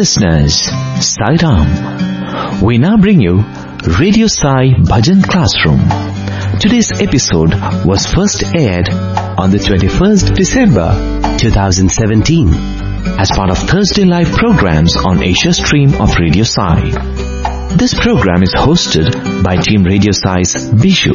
listeners, Sai Ram. We now bring you Radio Sai Bhajan Classroom. Today's episode was first aired on the 21st December 2017 as part of Thursday live programs on Asia Stream of Radio Sai. This program is hosted by Team Radio Sai's Bishu.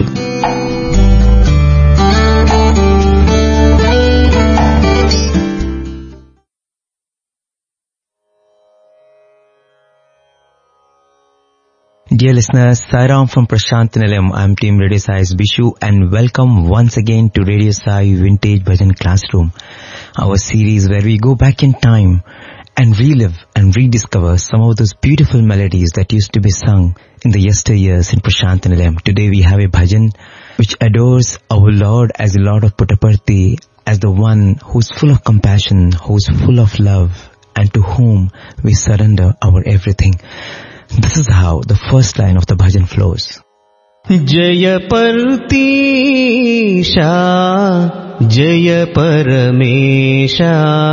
Dear listeners, Sai Ram from Prashant Nilayam. I am Team Radio Sai's Bishu and welcome once again to Radio Sai Vintage Bhajan Classroom, our series where we go back in time and relive and rediscover some of those beautiful melodies that used to be sung in the yesteryears in Prashant Nilayam. Today we have a bhajan which adores our Lord as the Lord of Puttaparthi, as the one who's full of compassion, who's full of love, and to whom we surrender our everything. This is how the first line of the bhajan flows. Jaya Partisha, Jaya Paramesha.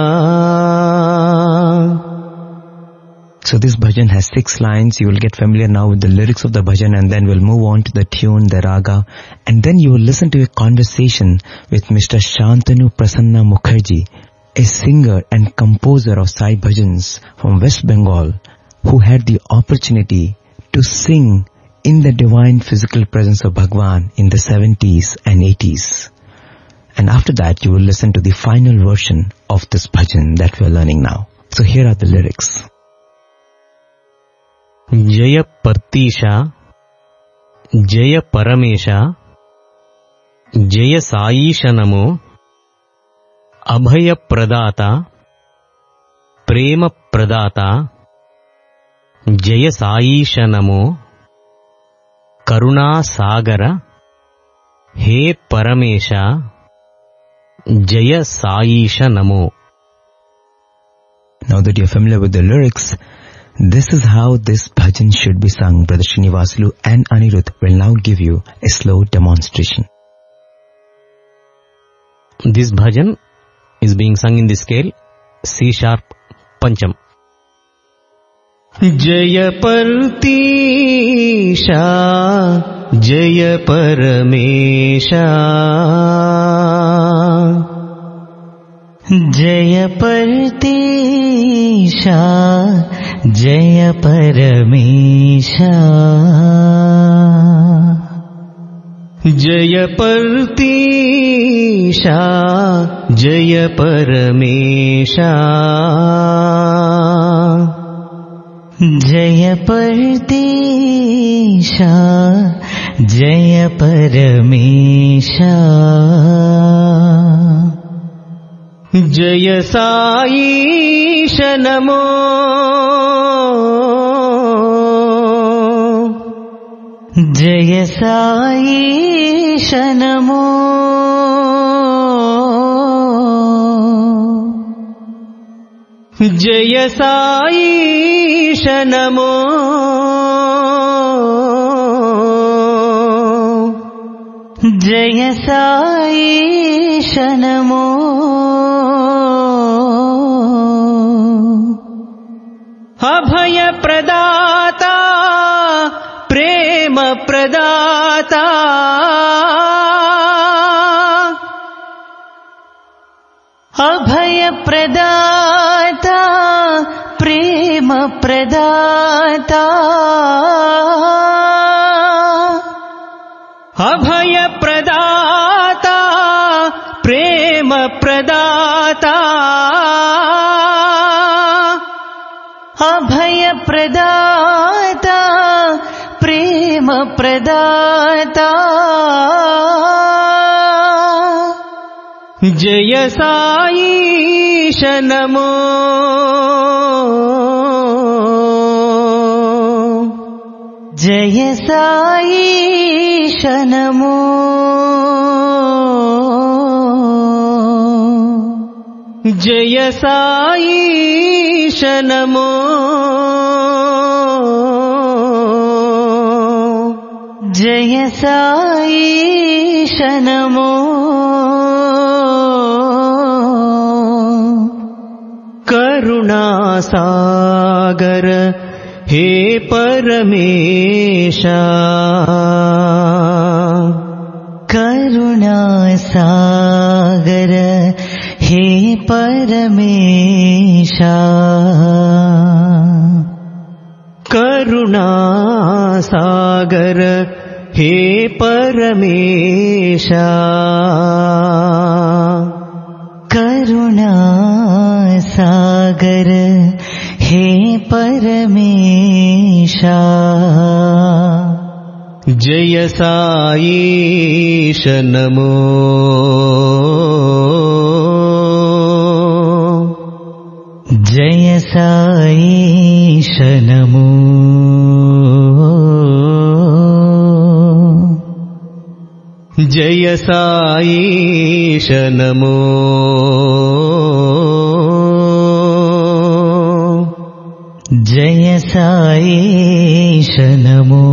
So this bhajan has 6 lines. You will get familiar now with the lyrics of the bhajan and then we'll move on to the tune, the raga. And then you will listen to a conversation with Mr. Shantanu Prasanna Mukherjee, a singer and composer of Sai bhajans from West Bengal, who had the opportunity to sing in the divine physical presence of Bhagwan in the 70s and 80s. And after that, you will listen to the final version of this bhajan that we are learning now. So here are the lyrics. Jaya Partisha, Jaya Paramesha, Jaya Saishanamo, Abhaya Pradata, Prema Pradata, Jaya Saishanamo, Karuna Sagara, He Paramesha, Jaya Saishanamo. Now that you're familiar with the lyrics, this is how this bhajan should be sung. Brother Srinivasulu and Anirudh will now give you a slow demonstration. This bhajan is being sung in the scale C sharp Pancham. Jaya Partisha, Jaya Paramesha. Jaya Partisha, Jaya Paramesha. Jaya Partisha, Jaya Paramesha. Jaya Partisha, Jaya Paramesha. Jaya Saishanamo, Jaya Saishanamo, Jaya Saishanamo, Jaya Saishanamo. Abhaya Pradata, Prema Pradata. Abhaya Pradata, Prema Pradata. Abhaya Pradata, Prema Pradata. Abhaya Pradata, Prema Pradata. Jaya Saishanamo, Jaya Saishanamo, Jaya Saishanamo, Jaya Saishanamo. Karunasagar हे परमेशा करुणासागर हे परमेशा करुणासागर हे परमेशा करुणासागर हे परमेशा जय साईश नमो जय साईश नमो जय साईश नमो जय साईश नमो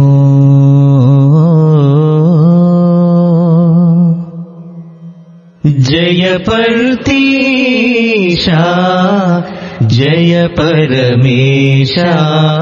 जय परतीशा जय परमेशा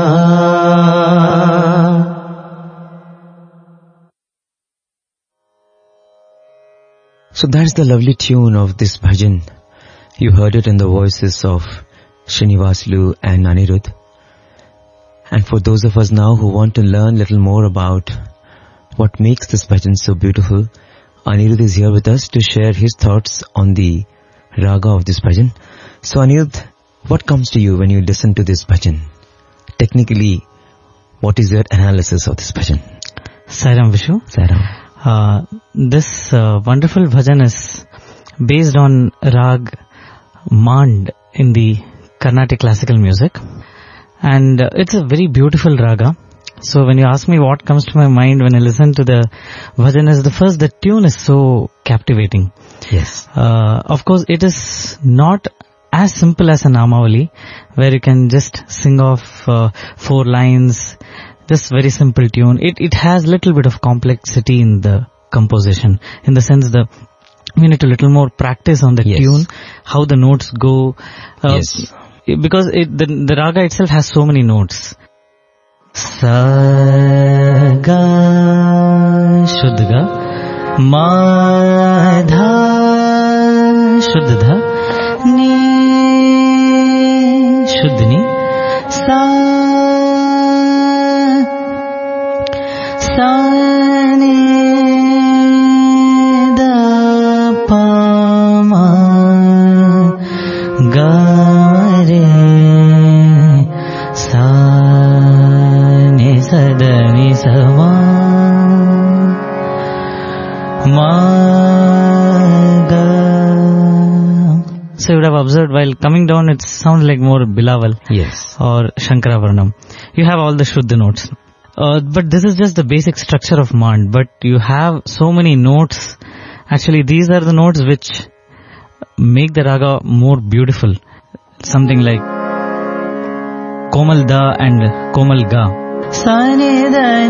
So that's the lovely tune of this bhajan. You heard it in the voices of Srinivaslu and Anirudh. And for those of us now who want to learn a little more about what makes this bhajan so beautiful, Anirudh is here with us to share his thoughts on the raga of this bhajan. So Anirudh, what comes to you when you listen to this bhajan? Technically, what is your analysis of this bhajan? Sairam Vishu. Sairam. This wonderful bhajan is based on rag Mand in the Carnatic classical music, and it's a very beautiful raga. So when you ask me what comes to my mind when I listen to the bhajan, is the tune is so captivating. Yes. Of course, it is not as simple as a Namavali, where you can just sing off 4 lines, just very simple tune. It has little bit of complexity in the composition, in the sense we need a little more practice on the tune, how the notes go. Yes. Because the raga itself has so many notes. Sa ga Shuddha ga, ma dha Shuddha dha, ni Shuddha ni, sa ni da pa ma ga re sa ni sa da ni sa ma ga. So you would have observed while coming down it sounds like more Bilawal. Yes. Or Shankaravarnam. You have all the Shuddha notes. But this is just the basic structure of Mand. But you have so many notes. Actually, these are the notes which make the raga more beautiful. Something like Komal Da and Komal Ga. Sa ni da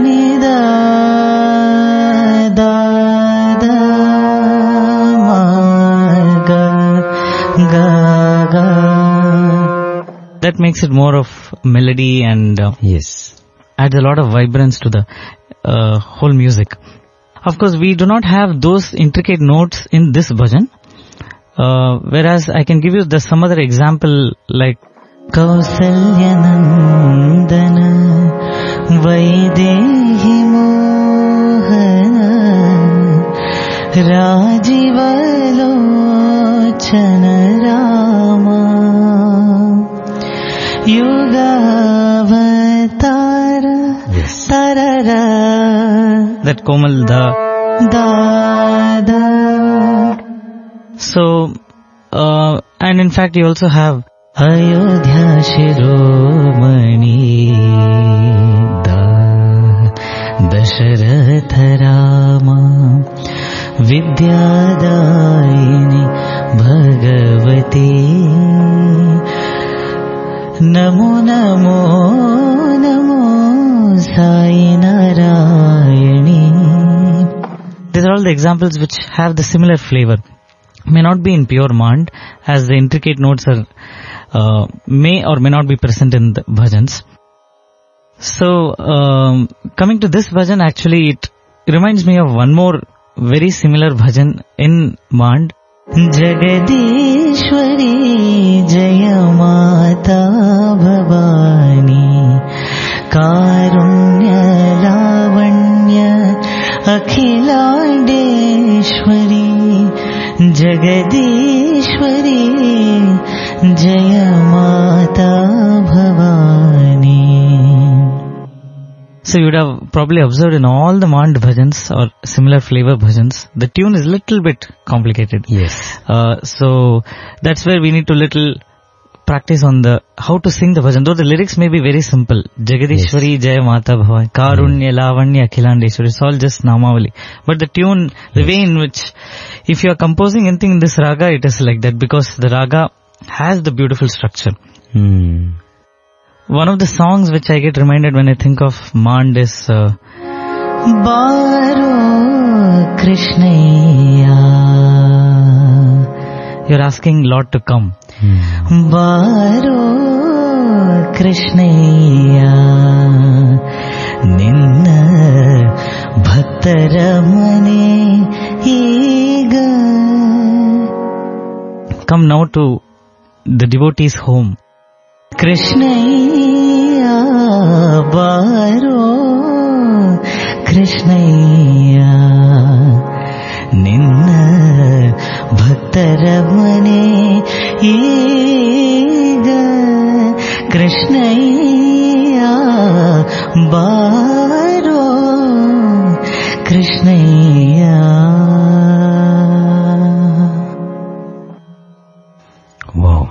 da da ma ga ga ga. That makes it more of melody and Yes. adds a lot of vibrance to the whole music. Of course, we do not have those intricate notes in this bhajan. Whereas I can give you some other example like Kausalyanandana Vaidehi Mohana Rajivalochana Rama Yugavatara Tarara. that Komal Da. Da. So, and in fact you also have Ayodhya Shiromani Dasharatha Rama Vidyadayini Bhagavati Namo Namo Namo Sai Narayani. these are all the examples which have the similar flavor. may not be in pure Mand, as the intricate notes are may or may not be present in the bhajans. So, coming to this bhajan, actually it reminds me of one more very similar bhajan in Mand. Jagadishwari Jaya Mata Bhavani Karunya Lavanya Akhilandeshwari Jagadishwari Jaya Mata Bhavani. So you would have probably observed in all the Mand bhajans or similar flavor bhajans, the tune is little bit complicated. Yes. So that's where we need to little practice on the how to sing the bhajan. Though the lyrics may be very simple. Jagadishwari Jaya Mata Bhavani Karunya Lavanya Akhilandeshwari. It's all just Namavali. But the tune, the way in which, if you are composing anything in this raga, it is like that because the raga has the beautiful structure. One of the songs which I get reminded when I think of Mand is Baro Krishnaya. You're asking Lord to come. Baro Krishnaya Ninna Bhattaramane Ega. Come now to the devotee's home. Krishnaya Baro Krishnaya Ninna Bhattaramane Ega. Krishnaya Baro Krishnaya. Wow.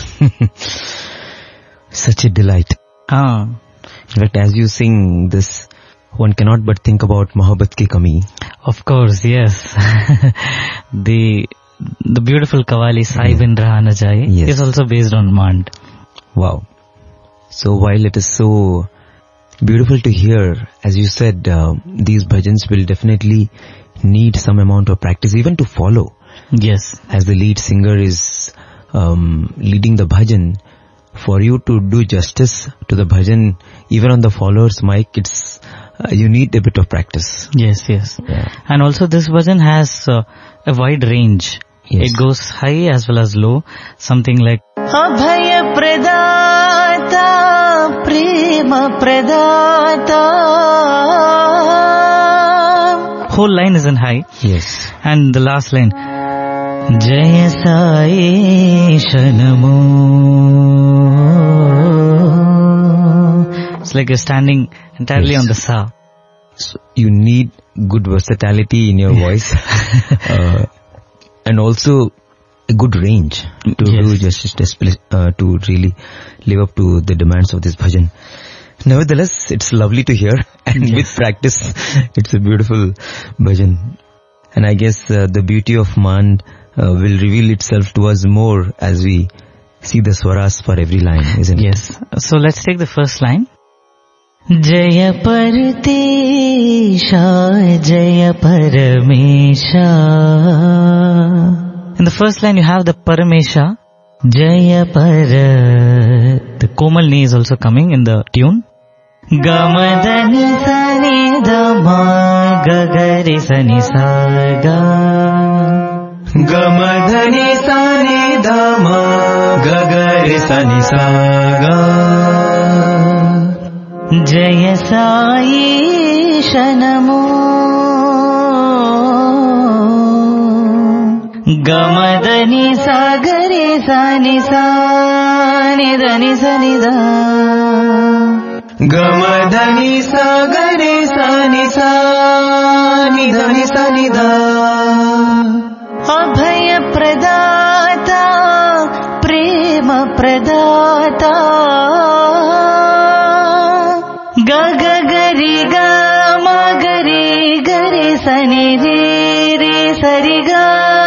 Such a delight. In fact, as you sing this, one cannot but think about Mohabbat Ki Kami. Of course, yes. The beautiful Qawwali Sai Bin Raha Na Jaye is also based on Mand. Wow. So while it is so beautiful to hear, as you said, these bhajans will definitely need some amount of practice even to follow. Yes. As the lead singer is leading the bhajan, for you to do justice to the bhajan, even on the follower's mic, it's you need a bit of practice. Yes. Yeah. And also this bhajan has a wide range. Yes. It goes high as well as low. Something like Abhaya Pradata Prema Pradata. Whole line is in high. Yes. And the last line Jaya Sai Shanamo. It's like you're standing entirely on the sa. So you need good versatility in your voice. And also a good range to do justice, to really live up to the demands of this bhajan. Nevertheless, it's lovely to hear, and with practice, it's a beautiful bhajan. And I guess the beauty of Mand will reveal itself to us more as we see the swaras for every line, isn't it? Yes. So let's take the first line. Jaya Paratesha Jaya Paramesha. In the first line you have the Paramesha. Jaya Parat. The Komal Ni is also coming in the tune. Gamadani Sani Dama Gagari Sani Saga. Gamadani Sani Dama Gagari Sani Saga. Jaya Sai Shanamo. Gamadani Sagari Sani Sani Dani Sani Da. Gamadani Sagari Sani Sani Dani Sani Da. Abhaya Pradata Prema Pradata. Gaga Gari Gama Gari Gari Sani Re Re Sari Ga.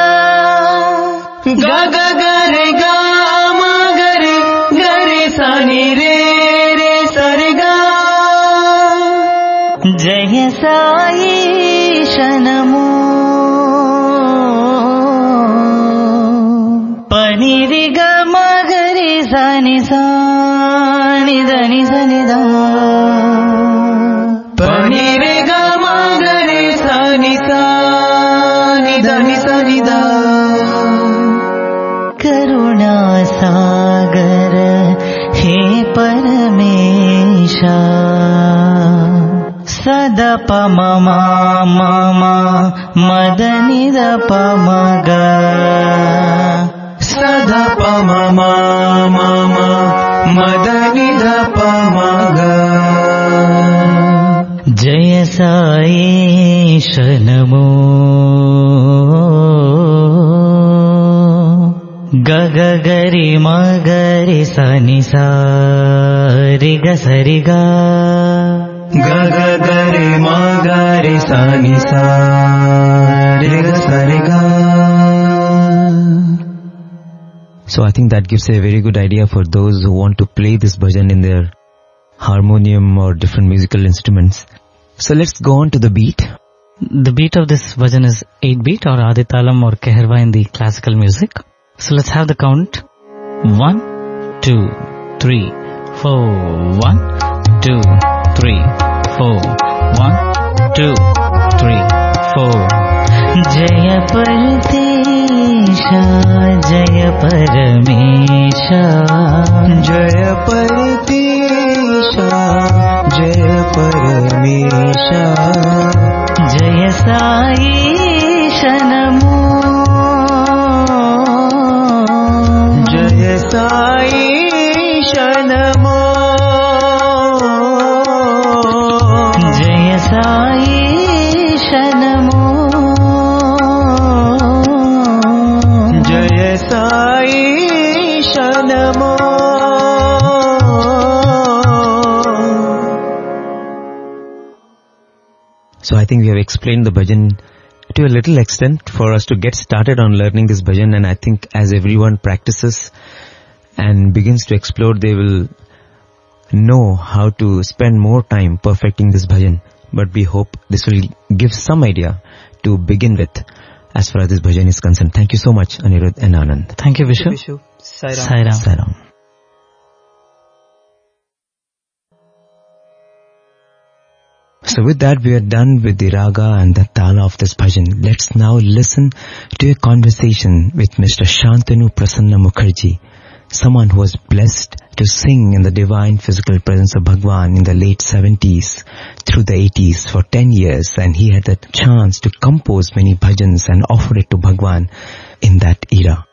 Gaga Gari Gama Gari Gari Sani Re Re Sari Ga. Jaya Sai Shanamo. pani ri ga ma ga ri sa ni da ni sa ni da. Pani ri ga ma ga ri sa ni da ni sa ni da. Karuna sagar he Paramesha sada pa mama mama madani da pa maga sada pa mama mama madani da pa maga. Jaya Sai Shanamo Gaga gari magari sani sa riga sariga. Gaga gari magari sani sa riga sariga. So I think that gives a very good idea for those who want to play this bhajan in their harmonium or different musical instruments. So let's go on to the beat. The beat of this bhajan is 8-beat or Aditalam or Keherva in the classical music. So let's have the count. 1, 2, 3, 4. 1, 2, 3, 4. 1, 2, 3, 4. Jaya Paratesha, Jaya Paramesha, Jaya Paratesha, Jaya Paramesha, Jaya Sai Shanamo, Jaya Sai Shanamo, Jaya Sai Shanamo, Jaya Sai Shanamo. So I think we have explained the bhajan to a little extent for us to get started on learning this bhajan, and I think as everyone practices and begins to explore, they will know how to spend more time perfecting this bhajan. But we hope this will give some idea to begin with as far as this bhajan is concerned. Thank you so much, Anirudh and Anand. Thank you, Vishu. Sai Ram. Sai Ram. So with that, we are done with the raga and the tala of this bhajan. Let's now listen to a conversation with Mr. Shantanu Prasanna Mukherjee, someone who was blessed to sing in the divine physical presence of Bhagwan in the late 70s through the 80s for 10 years, and he had the chance to compose many bhajans and offer it to Bhagwan in that era.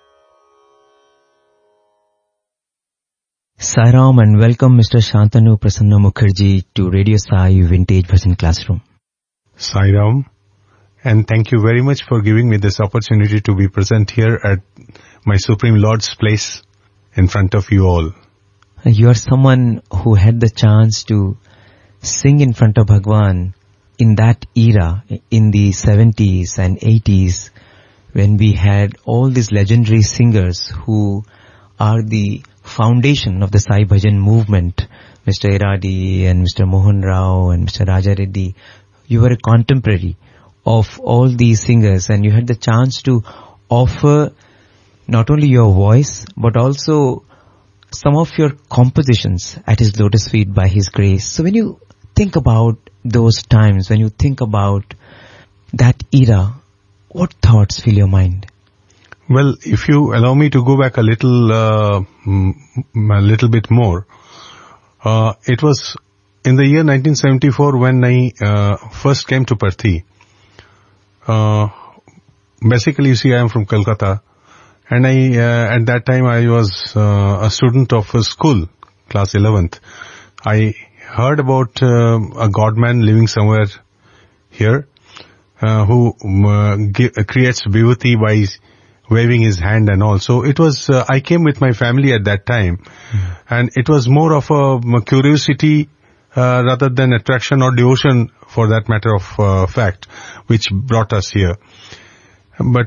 Sai Ram and welcome Mr. Shantanu Prasanna Mukherjee to Radio Sai Vintage Bhajan Classroom. Sai Ram, and thank you very much for giving me this opportunity to be present here at my Supreme Lord's place in front of you all. You are someone who had the chance to sing in front of Bhagwan in that era, in the 70s and 80s, when we had all these legendary singers who are the foundation of the Sai Bhajan movement, Mr. Iradi and Mr. Mohan Rao and Mr. Raja Reddy. You were a contemporary of all these singers, and you had the chance to offer not only your voice but also some of your compositions at his lotus feet by his grace. So when you think about those times, when you think about that era, what thoughts fill your mind? Well, if you allow me to go back a little bit more, it was in the year 1974 when I first came to Parthi. Basically, you see, I am from Kolkata, and at that time I was a student of a school, class 11th. I heard about a godman living somewhere here who creates vibhuti by waving his hand and all. So it was, I came with my family at that time, and it was more of a curiosity rather than attraction or devotion, for that matter of fact, which brought us here. But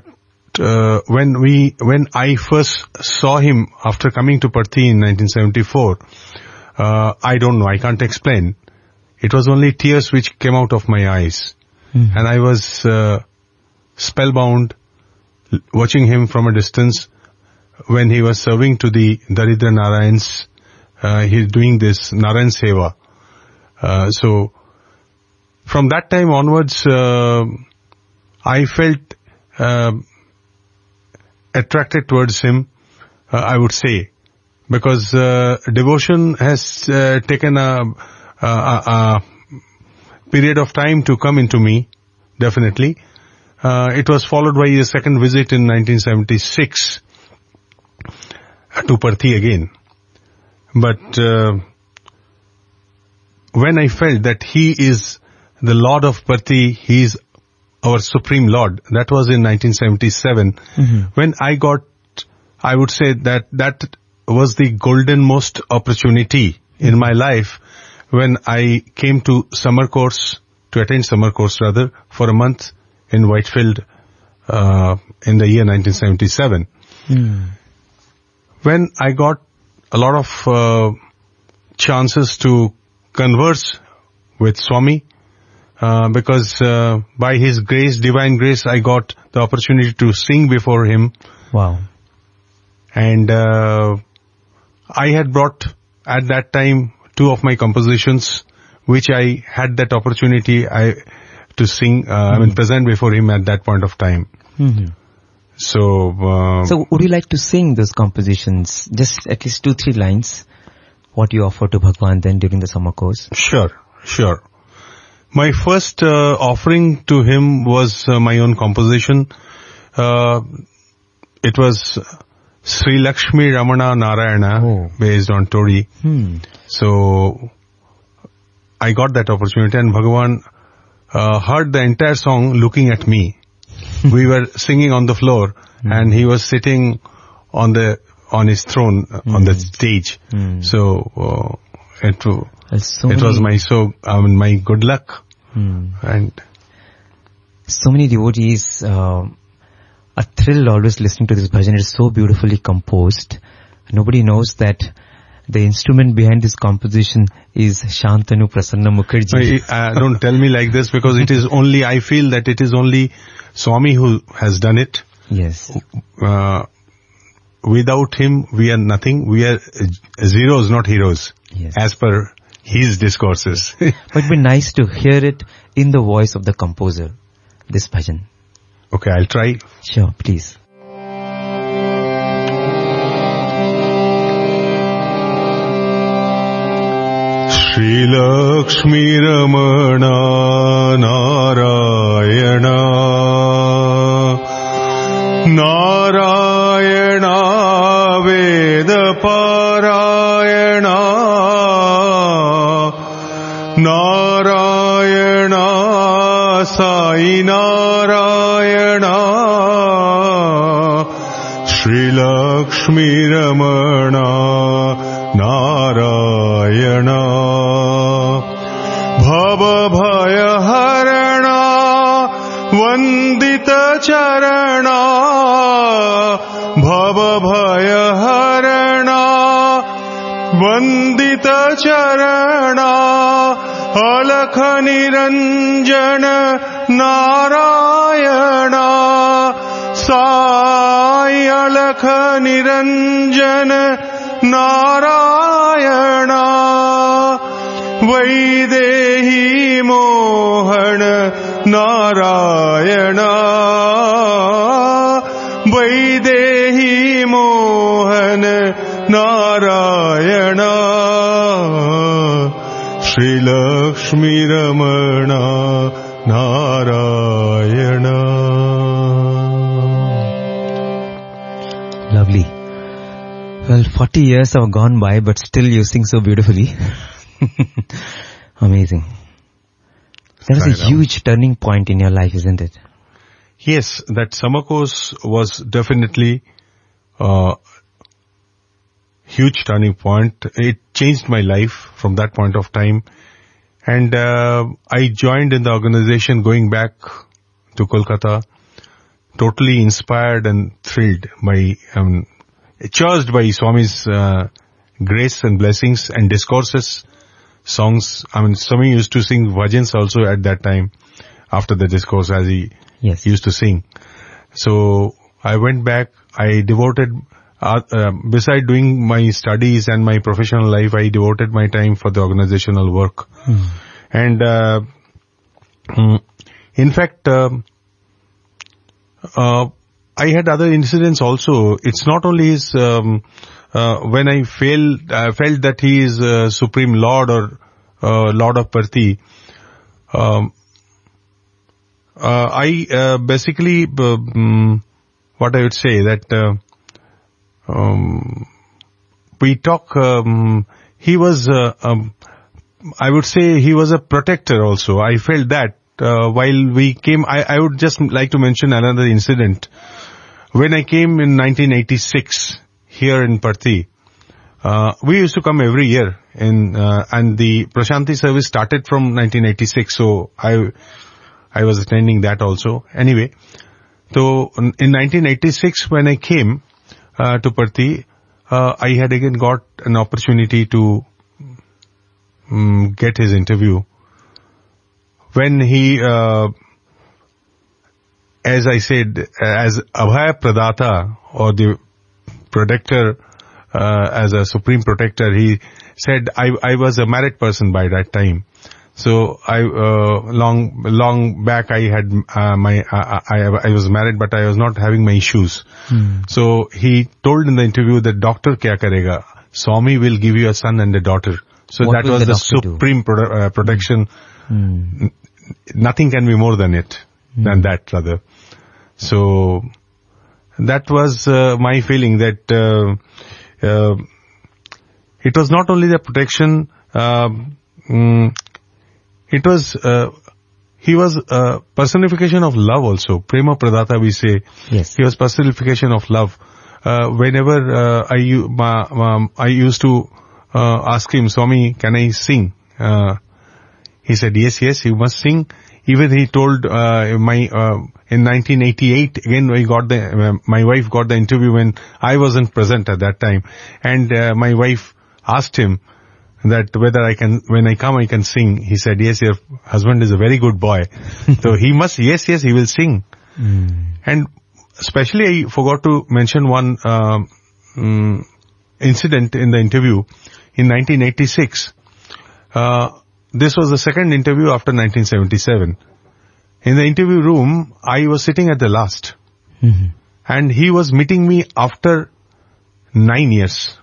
when I first saw him after coming to Parthi in 1974, I don't know, I can't explain. It was only tears which came out of my eyes. And I was spellbound, watching him from a distance, when he was serving to the Daridra Narayans, he's doing this Narayan Seva. So from that time onwards, I felt attracted towards him, I would say, because devotion has taken a period of time to come into me, definitely. It was followed by a second visit in 1976 to Parthi again. But when I felt that he is the Lord of Parthi, he is our Supreme Lord, that was in 1977, when I would say that was the goldenmost opportunity in my life, when I came to attend summer course for a month in Whitefield in the year 1977. When I got a lot of chances to converse with Swami, because by his grace, divine grace, I got the opportunity to sing before him. Wow. And I had brought at that time 2 of my compositions, which I had that opportunity to sing, present before him at that point of time. So would you like to sing those compositions, just at least 2-3 lines, what you offer to Bhagwan then during the summer course? Sure. My first offering to him was my own composition. It was Sri Lakshmi Ramana Narayana, based on Tori. So I got that opportunity, and Bhagavan heard the entire song looking at me. We were singing on the floor, and he was sitting on his throne on the stage. So it was my good luck. And so many devotees are thrilled always listening to this bhajan. It is so beautifully composed. Nobody knows that the instrument behind this composition is Shantanu Prasanna Mukherjee. Don't tell me like this, because I feel that it is only Swami who has done it. Yes. Without him, we are nothing. We are zeros, not heroes, as per his discourses. But it would be nice to hear it in the voice of the composer, this bhajan. Okay, I'll try. Sure, please. Shri Lakshmi Ramana Narayana Narayana Veda Parayana Narayana Sai Narayana Shri Lakshmi Ramana Narayana Bhava Bhaya Harana Vandita Charana Bhava Bhaya Harana Vandita Charana Alakha Niranjana Narayana Sai Alakha Niranjana Narayana Vaidehi Mohana Narayana Vaidehi Mohana Narayana Shri Lakshmi Ramana Narayana. Lovely. Well, 40 years have gone by, but still you sing so beautifully. Amazing. That was a huge turning point in your life, isn't it? Yes, that summer course was definitely a huge turning point. It changed my life from that point of time. And I joined in the organization going back to Kolkata, totally inspired and thrilled by, charged by Swami's grace and blessings and discourses, songs. Swami used to sing bhajans also at that time, after the discourse, as he used to sing. So I went back, I devoted beside doing my studies and my professional life, I devoted my time for the organizational work. And in fact, I had other incidents also. It's not only his, when I felt that he is Supreme Lord or Lord of Parthi, I basically, what I would say that we talk, he was, I would say he was a protector also. I felt that while we came, I would just like to mention another incident. When I came in 1986 here in Parthi, we used to come every year and the Prashanti service started from 1986, so I was attending that also. Anyway, so in 1986 when I came to Parthi, I had again got an opportunity to get his interview. When he, as I said, as Abhay Pradata, or the protector, as a supreme protector, he said I was a married person by that time. So long back I had I was married, but I was not having my issues. So he told in the interview that doctor kya karega? Swami will give you a son and a daughter. So What that will was the doctor supreme protection. Nothing can be more than it, than that rather. So that was my feeling that it was not only the protection, it was, he was a personification of love also. Prema Pradata we say. Yes. He was personification of love. Whenever I used to ask him, Swami, can I sing? He said, yes, you must sing. Even he told in 1988, again my wife got the interview when I wasn't present at that time. And my wife asked him that whether when I come I can sing. He said, yes, your husband is a very good boy. So he must, yes, he will sing. And especially I forgot to mention one incident in the interview. In 1986, this was the second interview after 1977. In the interview room, I was sitting at the last. And he was meeting me after 9 years.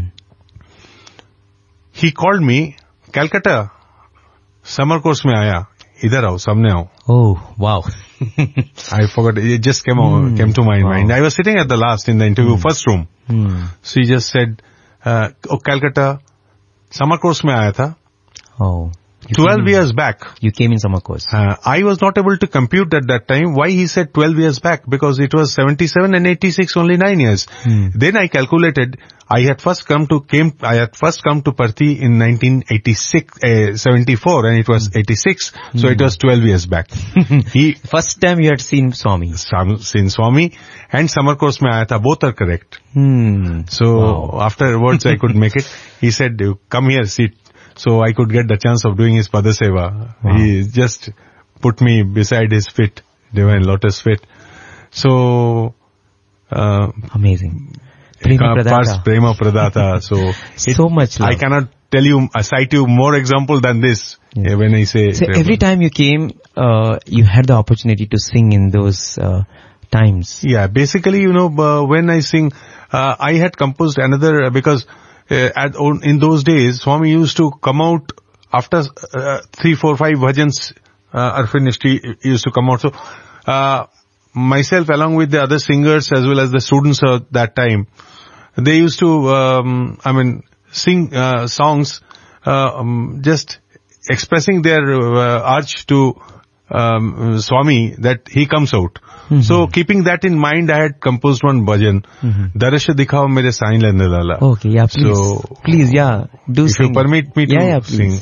He called me, Calcutta, summer course mein aaya, idhar aao, samne aao. Oh, wow. I forgot, it just came to my mind. I was sitting at the last in the interview, first room. So he just said, oh, Calcutta, summer course mein aaya tha. Oh. 12 years back. You came in summer course. I was not able to compute at that time why he said 12 years back, because it was 77 and 86, only 9 years. Then I calculated, I had first come to Parthi in 74 and it was 86, so it was 12 years back. First time you had seen Swami. Seen Swami and summer course mein aaya tha, both are correct. So afterwards I could make it. He said, come here, sit. So I could get the chance of doing his Padaseva. He just put me beside his feet, Divine Lotus feet. So, amazing. Prema Pradata. So, so much love. I cannot cite you more example than this when I say. So every time you came, you had the opportunity to sing in those times. Yeah, basically, when I sing, I had composed another, because in those days, Swami used to come out after 3, 4, 5 bhajans are finished. He used to come out. So, myself along with the other singers as well as the students at that time, they used to, sing songs, just expressing their urge to Swami that he comes out. So keeping that in mind, I had composed one bhajan, Darsha Dikhao Mere Sai Lene Lala. Okay, yeah, please. So, please, yeah, do if sing. you permit me to sing.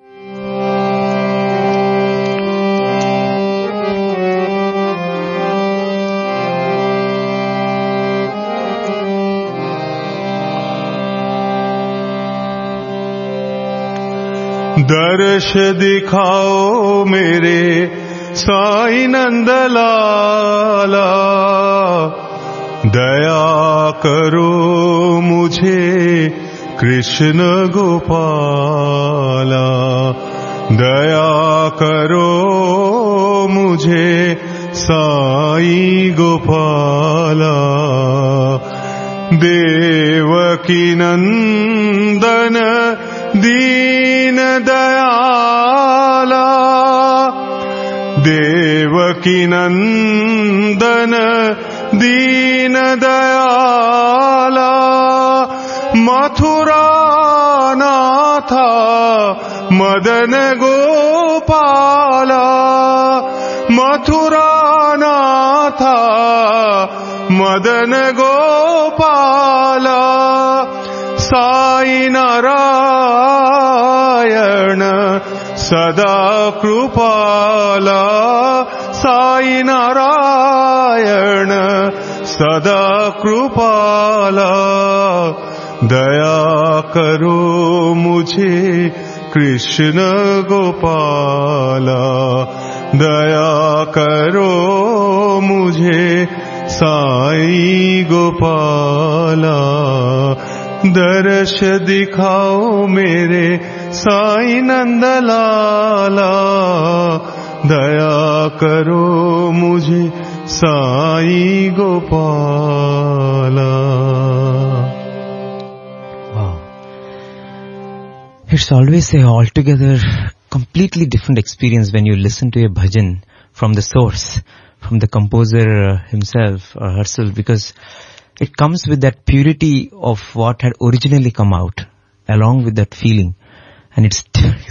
दर्श दिखाओ मेरे साईं नंद लाला, दया करो मुझे कृष्ण गोपाला, दया करो मुझे साई गोपाला, देवकी नंदन दीन दयाला, देवकी नंदन दीन दयाला, मथुरा नाथा मदन गोपाला, मथुरा नाथा मदन गोपाला, साई नारायण सदा कृपाला, साई नारायण सदा कृपाला, दया करो मुझे कृष्ण गोपाला, दया करो मुझे साई गोपाला, दर्श दिखाओ मेरे साई नंदलाला, दया करो मुझे Sai Gopala. Wow. It's always a altogether completely different experience when you listen to a bhajan from the source, from the composer himself or herself, because it comes with that purity of what had originally come out, along with that feeling. And it's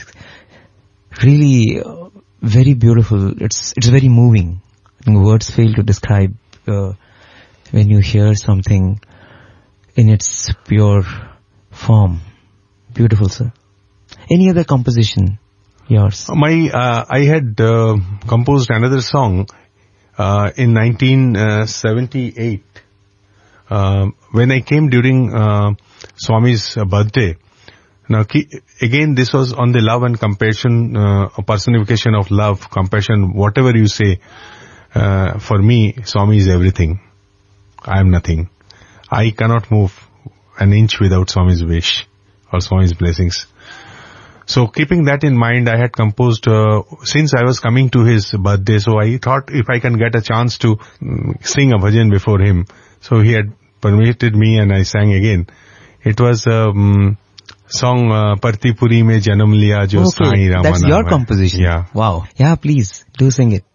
really very beautiful. It's very moving. Words fail to describe when you hear something in its pure form. Beautiful, sir. Any other composition yours? I had composed another song in 1978 when I came during Swami's birthday. Now, again, this was on the love and compassion, a personification of love, compassion, whatever you say. For me, Swami is everything. I am nothing. I cannot move an inch without Swami's wish or Swami's blessings. So keeping that in mind, I had composed, since I was coming to his birthday, so I thought if I can get a chance to sing a bhajan before him. So he had permitted me and I sang again. It was song Partipuri mein janam liya jo Sai Rama. That's your composition. Yeah. Wow. Yeah, please do sing it.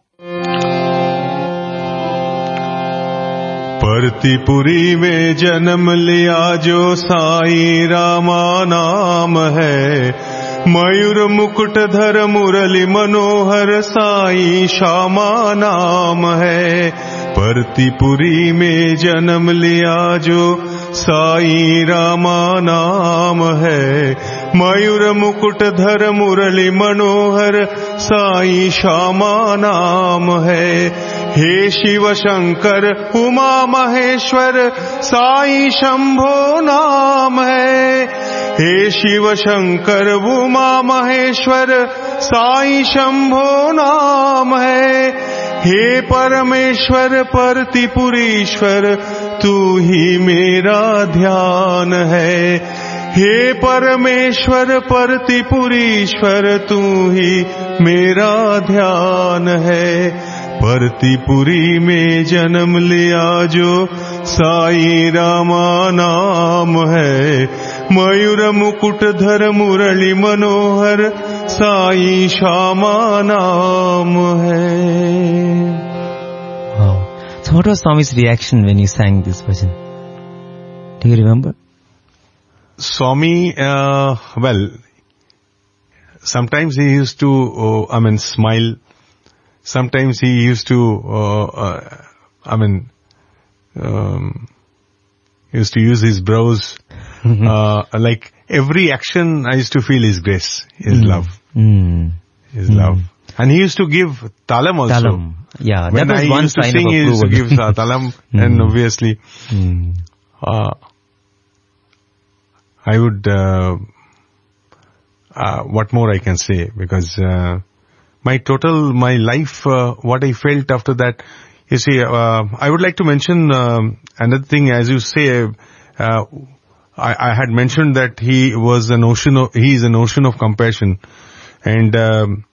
परतिपुरी में जन्म लिया जो साई रामा नाम है, मयूर मुकुट धर मुरली मनोहर साई श्यामा नाम है. परतिपुरी में जन्म लिया जो साई रामा नाम है, मयूर मुकुट धर मुरली मनोहर साई श्यामा नाम है. हे शिव शंकर उमा महेश्वर साई शंभो नाम है. हे शिव शंकर उमा महेश्वर साई शंभो नाम है. हे परमेश्वर परतिपुरीश्वर तू ही मेरा ध्यान है. हे परमेश्वर परतिपुरीश्वर तू ही मेरा ध्यान है. परतिपुरी में जन्म लिया जो साई रामा नाम है, मयूर मुकुट धर मुरली मनोहर साई श्यामा नाम है. Wow. So what was Swami's reaction when you sang this bhajan? Do you remember? Swami, well, sometimes he used to, smile. Sometimes he used to, he used to use his brows. Like every action I used to feel his grace, his love. His love. And he used to give talam also. Talam. Yeah, when that was I one used to sign sing, of he used to approval. give talam. And obviously, I would, what more I can say, because my life, what I felt after that, You see, I would like to mention another thing. As you say, I had mentioned that he is an ocean of compassion, and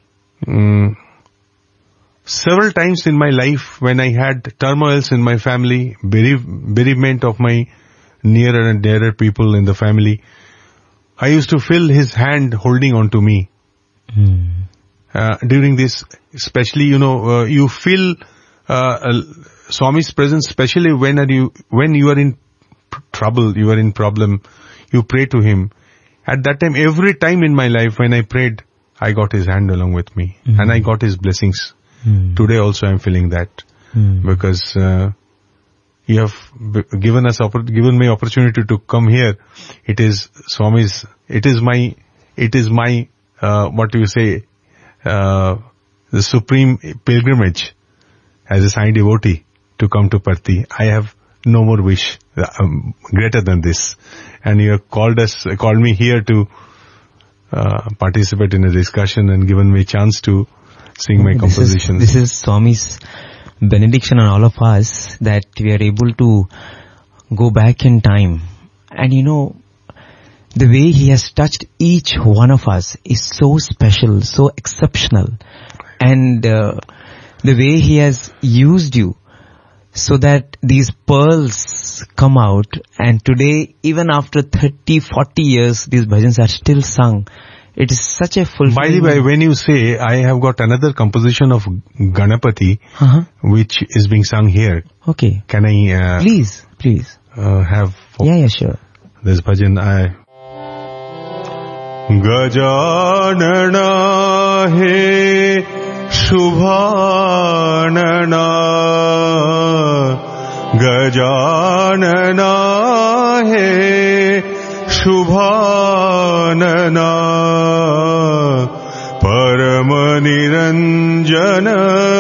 several times in my life when I had turmoils in my family, bereavement of my nearer and dearer people in the family, I used to feel his hand holding on to me. During this, especially, you feel Swami's presence, especially when you are in trouble, you are in problem, you pray to him. At that time, every time in my life when I prayed, I got his hand along with me, and I got his blessings. Today also I am feeling that, because you have given me opportunity to come here. It is Swami's, it is my, what do you say, the supreme pilgrimage as a Sai devotee to come to Parthi. I have no more wish greater than this. And you have called me here to participate in a discussion and given me a chance to sing my compositions. This is Swami's benediction on all of us, that we are able to go back in time. And the way he has touched each one of us is so special, so exceptional. And the way he has used you so that these pearls come out, and today, even after 30, 40 years, these bhajans are still sung. It is such a fulfilling... By the way, when you say, I have got another composition of Ganapati, which is being sung here. Okay. Can I... Please. Have... Yeah, sure. This bhajan, Gajanana he Shubhanana, Gajanana he Shubhanana, Paramaniranjana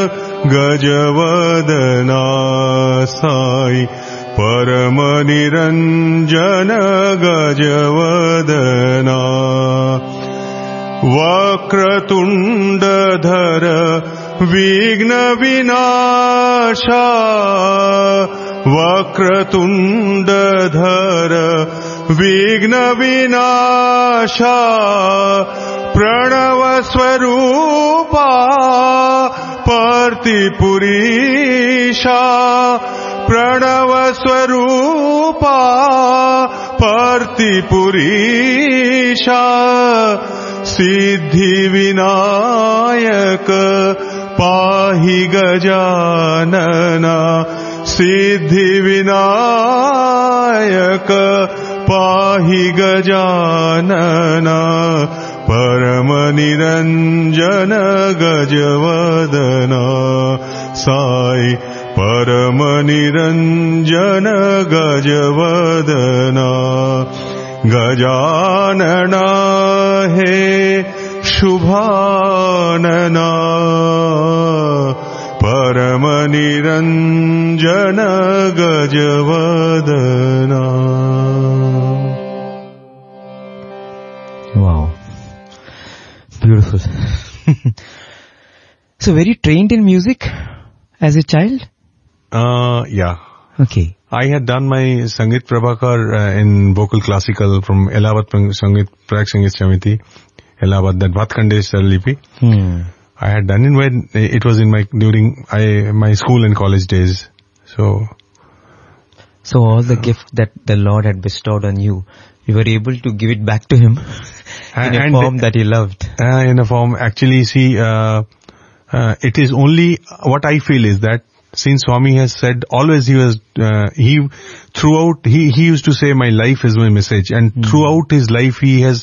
Gajavadana Sai, Paramaniranjana Gajavadana, Vakratundadhara Vigna Vinasha, Vakratundadhara Vigna Vinasha, Pranava Swarupa Partipurisha, Pranava Swarupa Partipurisha, Siddhi Vinayaka Pahi Gajanana, Siddhi Vinayaka Pahi Gajanana, Paramaniranjana Gajavadana Sai, Paramaniranjana Gajavadana, Gajanana he Shubhanana, Paramaniranjana Gajavadana. Wow. Beautiful. So, were you trained in music as a child? Yeah. Okay. I had done my Sangeet Prabhakar in vocal classical from Allahabad Sangeet Prag Sangeet Samiti, Allahabad, that Bhatkhande Lipi. I had done it when it was in during my school and college days. So all the gift that the Lord had bestowed on you, you were able to give it back to him in a form that he loved. In a form, actually, see, it is only, what I feel is that since Swami has said, always he used to say, my life is my message, and throughout his life he has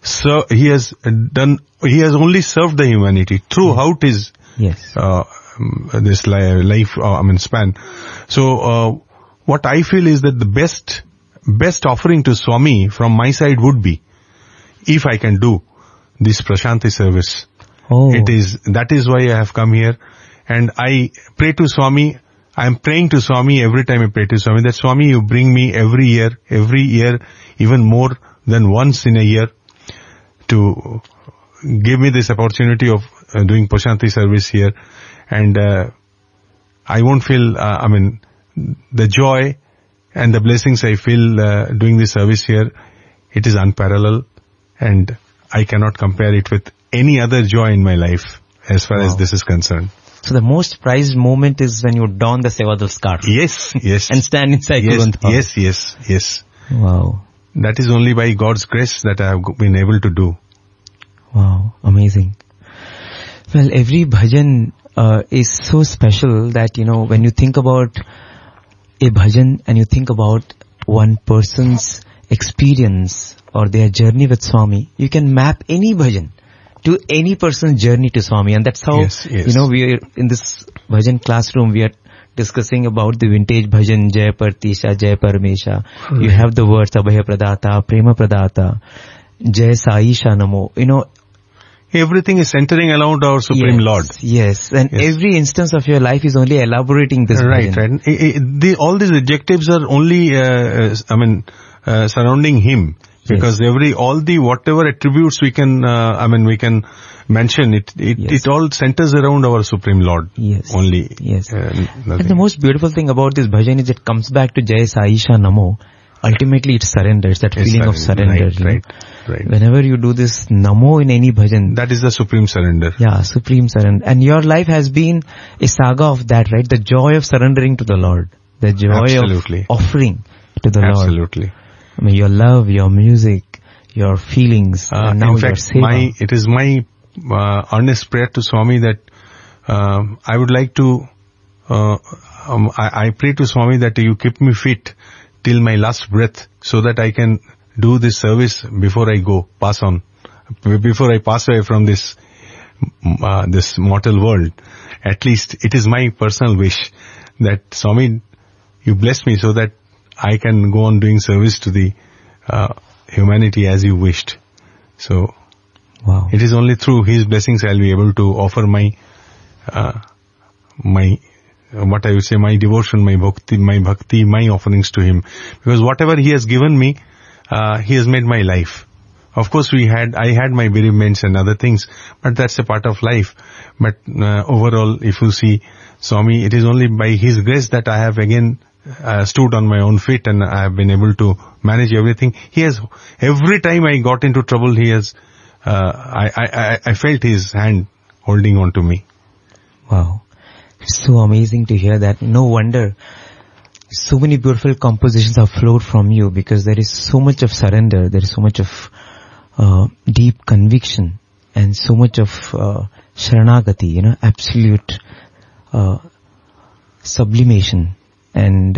only served the humanity throughout his this life span. So what I feel is that the best offering to Swami from my side would be, if I can do this Prashanti service. That is why I have come here. And I pray to Swami, I am praying to Swami every time I pray to Swami, that Swami, you bring me every year, even more than once in a year, to give me this opportunity of doing Prashanti service here. And I won't feel, the joy and the blessings I feel doing this service here, it is unparalleled, and I cannot compare it with any other joy in my life as far as this is concerned. So the most prized moment is when you don the Sevadal scarf. Yes. And stand inside Kuvantha. Yes. Wow. That is only by God's grace that I have been able to do. Wow, amazing. Well, every bhajan is so special that, when you think about a bhajan and you think about one person's experience or their journey with Swami, you can map any bhajan to any person's journey to Swami. And that's how, yes. We are in this bhajan classroom, we are discussing about the vintage bhajan, Jai Partisha, Jai Paramesha. Right. You have the words Abhaya Pradata, Prema Pradata, Jai Saisha Namo. Everything is centering around our Supreme Lord. Yes. And every instance of your life is only elaborating this bhajan. Right. All these adjectives are only, surrounding Him. Because whatever attributes we can mention, it all centers around our Supreme Lord. Yes. Only. Yes. And the most beautiful thing about this bhajan is it comes back to Jai Saisha Namo. Ultimately it's surrender. It's that feeling of surrender. Right. Whenever you do this Namo in any bhajan. That is the supreme surrender. Yeah, supreme surrender. And your life has been a saga of that, right? The joy of surrendering to the Lord. The joy of offering to the Lord. Absolutely. Your love, your music, your feelings, and now in fact, your seva. it is my earnest prayer to Swami that I would like to, I pray to Swami that you keep me fit till my last breath so that I can do this service before I pass away from this mortal world. At least it is my personal wish that Swami, you bless me so that I can go on doing service to the humanity as you wished. So, It is only through His blessings I'll be able to offer my devotion, my bhakti, my offerings to Him. Because whatever He has given me, He has made my life. Of course, I had my bereavements and other things, but that's a part of life. But overall, if you see Swami, it is only by His grace that I have again stood on my own feet and I have been able to manage everything. Every time I got into trouble, I felt His hand holding on to me. Wow. So amazing to hear that. No wonder so many beautiful compositions have flowed from you, because there is so much of surrender, there is so much of deep conviction and so much of sharanagati, absolute sublimation. And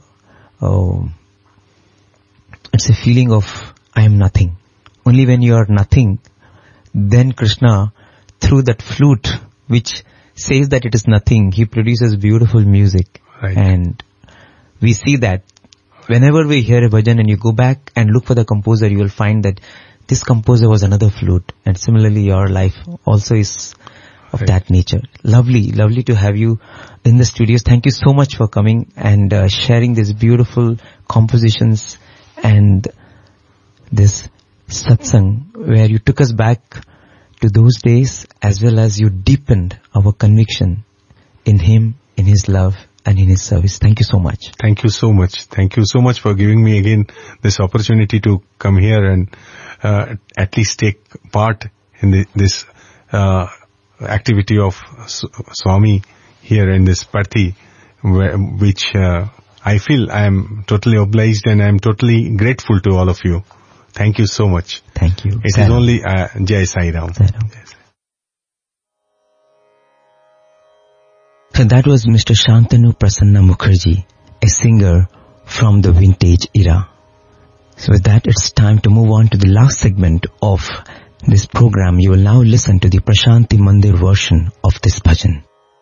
it's a feeling of I am nothing. Only when you are nothing, then Krishna, through that flute which says that it is nothing, He produces beautiful music. Right. And we see that whenever we hear a bhajan and you go back and look for the composer, you will find that this composer was another flute. And similarly, your life also is of that nature. Lovely to have you in the studios. Thank you so much for coming and sharing these beautiful compositions and this satsang where you took us back to those days, as well as you deepened our conviction in Him, in His love, and in His service. Thank you so much. Thank you so much. Thank you so much for giving me again this opportunity to come here and at least take part in this activity of Swami here in this Parthi, which I feel I am totally obliged and I am totally grateful to all of you. Thank you so much. Thank you. It is only Jai Sai Ram. So that was Mr. Shantanu Prasanna Mukherjee, a singer from the vintage era. So with that, it's time to move on to the last segment of this program. You will now listen to the Prashanti Mandir version of this bhajan.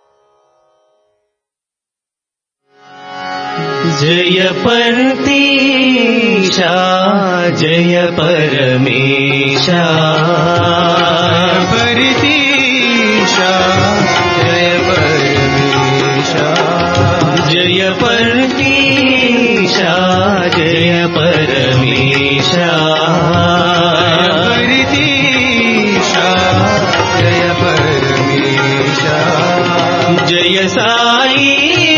Jaya Partisha, Jaya Paramesha, Partisha, Jaya Paramesha, Jaya Partisha, Jaya Paramesha, Partisha, Jaya Paramesha, Jaya Sai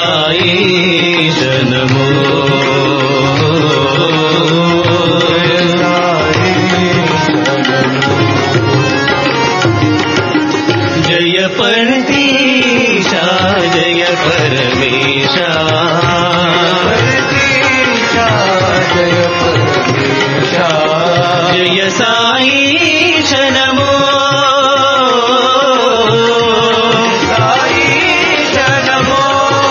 సాయేశ నమో జయ పరతీశ జయ పరమేశ జయ పరమేశ జయ సాయేశ నమో సాయేశ నమో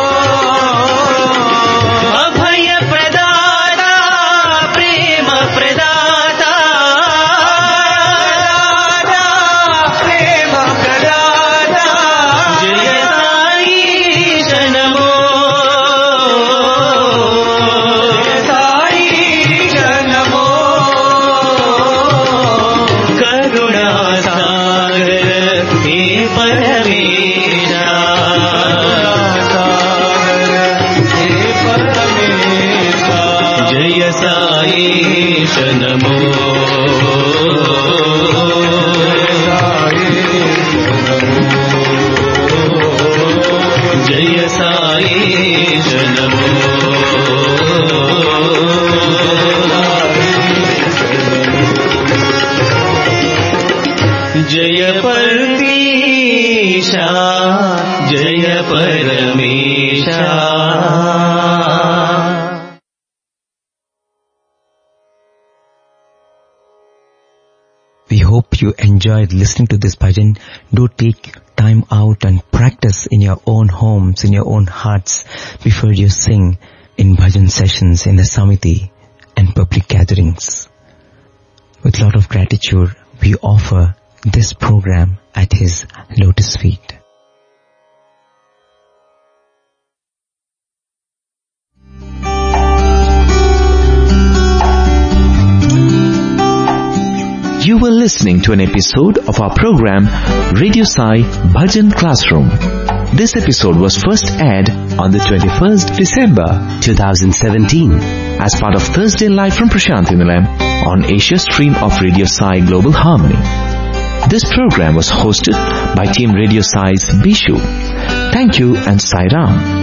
అభయ ప్రదాత ప్రేమ ప్రదాత ప్రేమ ప్రదాత జయ సాయేశ నమో సాయేశ నమో కరుణా సాగర హే పరమేశ సాగర హే పరమేశ జయ సాయేశ నమో జయ సాయేశ నమో జయ పరతీశ జయ పరమేశ We hope you enjoyed listening to this bhajan. Do take time out and practice in your own homes, in your own hearts, before you sing in bhajan sessions, in the samiti and public gatherings. With lot of gratitude, we offer this program at his lotus feet. You were listening to an episode of our program Radio Sai Bhajan Classroom. This episode was first aired on the 21st December 2017 as part of Thursday Live from Prashanthi Nilayam on Asia stream of Radio Sai Global Harmony. This program was hosted by Team Radio Sai's Bishu. Thank you and Sai Ram.